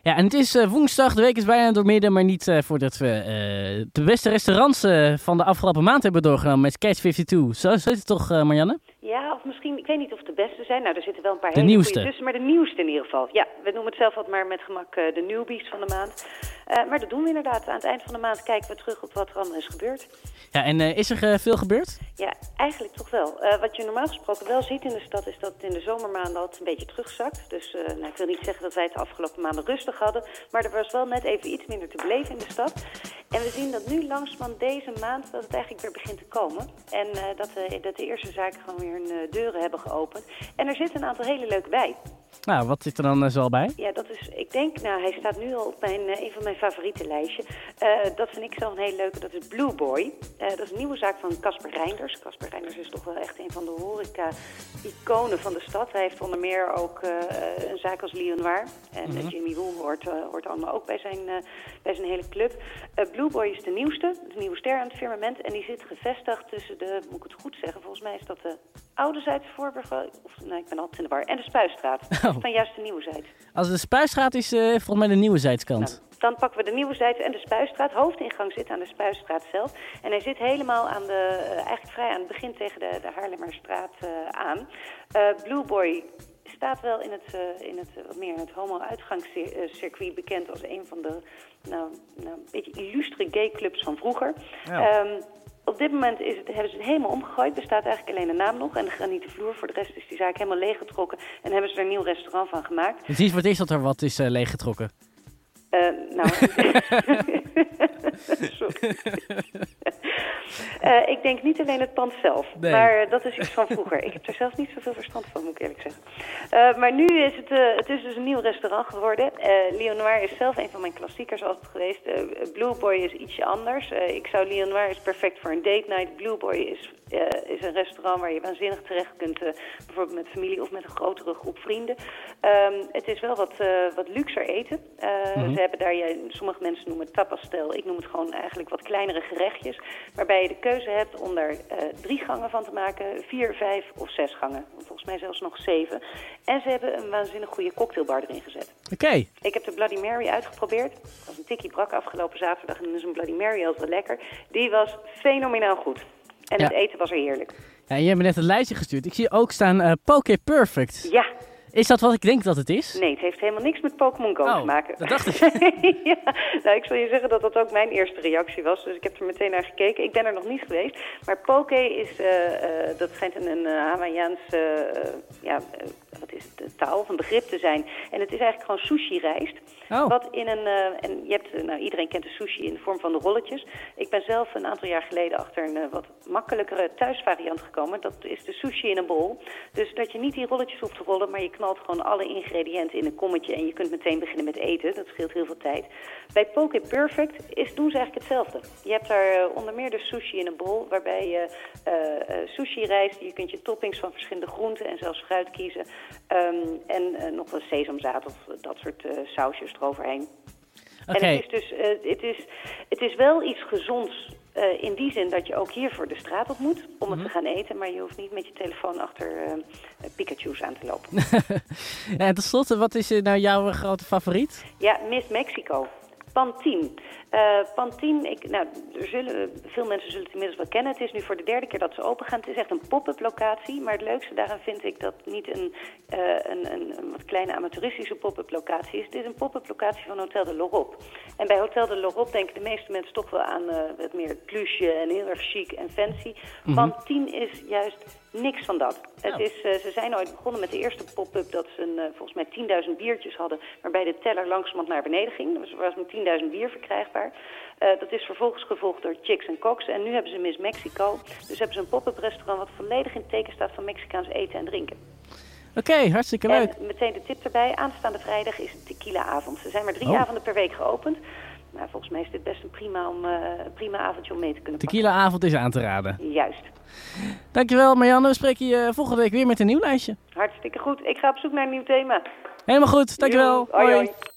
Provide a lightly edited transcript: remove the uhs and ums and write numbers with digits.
Ja, en het is woensdag, de week is bijna doormidden, maar niet voordat we de beste restaurants van de afgelopen maand hebben doorgenomen met Catch 52. Zo zit het toch, Marianne? Ja, of misschien, ik weet niet of het de beste zijn. Nou, er zitten wel een paar De hele nieuwste. goede tussen, maar de nieuwste in ieder geval. Ja, we noemen het zelf wat maar met gemak de newbies van de maand. Maar dat doen we inderdaad. Aan het eind van de maand kijken we terug op wat er allemaal is gebeurd. Ja, en is er veel gebeurd? Ja, eigenlijk toch wel. Wat je normaal gesproken wel ziet in de stad is dat het in de zomermaanden altijd een beetje terugzakt. Dus ik wil niet zeggen dat wij het de afgelopen maanden rustig hadden, maar er was wel net even iets minder te beleven in de stad. En we zien dat nu langzamerhand deze maand dat het eigenlijk weer begint te komen. En dat de eerste zaken gewoon weer hun deuren hebben geopend. En er zitten een aantal hele leuke bij. Nou, wat zit er dan zo al bij? Ja, dat is, ik denk, hij staat nu al op een van mijn favoriete lijstje. Dat vind ik zo een hele leuke, dat is Blue Boy. Dat is een nieuwe zaak van Casper Reinders. Casper Reinders is toch wel echt een van de horeca-iconen van de stad. Hij heeft onder meer ook een zaak als Lion Noir. En Jimmy Woo hoort allemaal ook bij zijn hele club. Blue Boy is de nieuwe ster aan het firmament. En die zit gevestigd tussen de, moet ik het goed zeggen, volgens mij is dat de Oude Zuid-Voorburg, ik ben altijd in de war, en de Spuistraat. Van juist de Nieuwe Zuid. Als de Spuistraat is volgens mij de Nieuwe Zuidskant. Nou, dan pakken we de Nieuwe Zuid en de Spuistraat. Hoofdingang zit aan de Spuistraat zelf. En hij zit helemaal aan eigenlijk vrij aan het begin tegen de Haarlemmerstraat aan. Blue Boy staat wel in het homo-uitgangscircuit bekend als een van de een beetje illustre gayclubs van vroeger. Ja. Op dit moment hebben ze het helemaal omgegooid. Bestaat eigenlijk alleen de naam nog en de granieten vloer. Voor de rest is die zaak helemaal leeggetrokken. En hebben ze er een nieuw restaurant van gemaakt. Precies, wat is dat er wat is leeggetrokken? Sorry. Ik denk niet alleen het pand zelf, nee. Maar dat is iets van vroeger. Ik heb er zelf niet zoveel verstand van, moet ik eerlijk zeggen. Maar nu is het is dus een nieuw restaurant geworden. Lion Noir is zelf een van mijn klassiekers altijd geweest. Blue Boy is ietsje anders. Ik zou Lion Noir is perfect voor een date night. Blue Boy is een restaurant waar je waanzinnig terecht kunt, bijvoorbeeld met familie of met een grotere groep vrienden. Het is wel wat luxer eten. Ze hebben daar, sommige mensen noemen het tapasstijl. Ik noem het gewoon eigenlijk wat kleinere gerechtjes. Waarbij je de keuze hebt om daar 3 gangen van te maken, 4, 5 of 6 gangen. Volgens mij zelfs nog 7. En ze hebben een waanzinnig goede cocktailbar erin gezet. Oké. Ik heb de Bloody Mary uitgeprobeerd. Dat was een tikkie brak afgelopen zaterdag en dus een Bloody Mary altijd wel lekker. Die was fenomenaal goed. En het eten was er heerlijk. Ja, je hebt me net een lijstje gestuurd. Ik zie ook staan Poke Perfect. Ja. Is dat wat ik denk dat het is? Nee, het heeft helemaal niks met Pokémon Go te maken. Dat dacht ik. Ja, nou, ik zal je zeggen dat dat ook mijn eerste reactie was. Dus ik heb er meteen naar gekeken. Ik ben er nog niet geweest. Maar poke is, dat schijnt een Hawaiiaanse, wat is het, taal van begrip te zijn. En het is eigenlijk gewoon sushi-rijst. Oh. Wat in en je hebt, iedereen kent de sushi in de vorm van de rolletjes. Ik ben zelf een aantal jaar geleden achter een wat makkelijkere thuisvariant gekomen. Dat is de sushi in een bol. Dus dat je niet die rolletjes hoeft te rollen, maar je knalt gewoon alle ingrediënten in een kommetje en je kunt meteen beginnen met eten. Dat scheelt heel veel tijd. Bij Poke Perfect doen ze eigenlijk hetzelfde. Je hebt daar onder meer de sushi in een bol, waarbij je sushi-rijst, je kunt je toppings van verschillende groenten en zelfs fruit kiezen. En nog wel sesamzaad of dat soort sausjes eroverheen. Okay. En het is dus, het is wel iets gezonds in die zin dat je ook hier voor de straat op moet om het te gaan eten, maar je hoeft niet met je telefoon achter Pikachu's aan te lopen. Ja, en tenslotte, wat is nou jouw grote favoriet? Ja, Miss Mexico. Pantene. Pantene, veel mensen zullen het inmiddels wel kennen. Het is nu voor de 3e keer dat ze open gaan. Het is echt een pop-up locatie. Maar het leukste daaraan vind ik dat het niet een wat kleine amateuristische pop-up locatie is. Het is een pop-up locatie van Hotel de L'Europe. En bij Hotel de L'Europe denken de meeste mensen toch wel aan het meer pluche en heel erg chic en fancy. Pantene is juist niks van dat. Het is, ze zijn ooit begonnen met de eerste pop-up dat ze volgens mij 10.000 biertjes hadden, waarbij de teller langzamerhand naar beneden ging. Dus er was met 10.000 bier verkrijgbaar. Dat is vervolgens gevolgd door Chicks and Cocks. En nu hebben ze Miss Mexico. Dus hebben ze een pop-up restaurant wat volledig in het teken staat van Mexicaans eten en drinken. Oké, hartstikke leuk. En meteen de tip erbij. Aanstaande vrijdag is het tequila-avond. Ze zijn maar 3 avonden per week geopend. Nou, volgens mij is dit best een prima avondje om mee te kunnen pakken. Tequila-avond is aan te raden. Juist. Dankjewel Marianne. We spreken je volgende week weer met een nieuw lijstje. Hartstikke goed. Ik ga op zoek naar een nieuw thema. Helemaal goed. Dankjewel. Hoi.